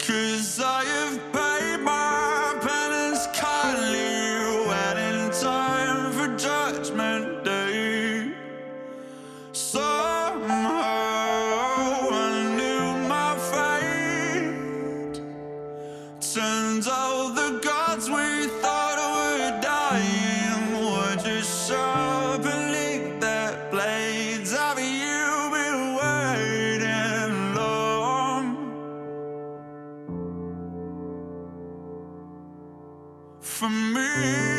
'Cause I have paid my penance kindly, waiting time for judgment day. Somehow I knew my fate. Turns out the gods we thought were dying were just sharpening their blades. Have you been waiting long for me?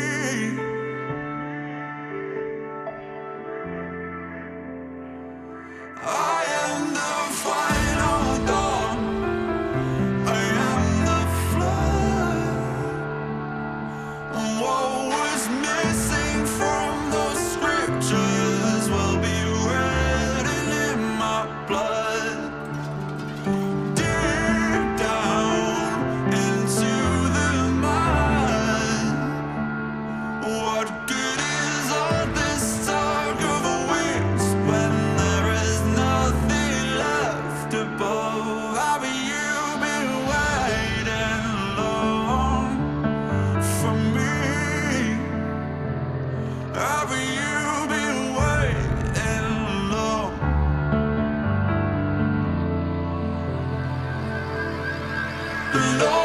I am the final dawn. I am the flood. What was missing from those scriptures will be written in my blood. Deep down into the mud. What good is all this talk of wings when there is nothing left above? Have you been waiting long for me? Have you been waiting long? Long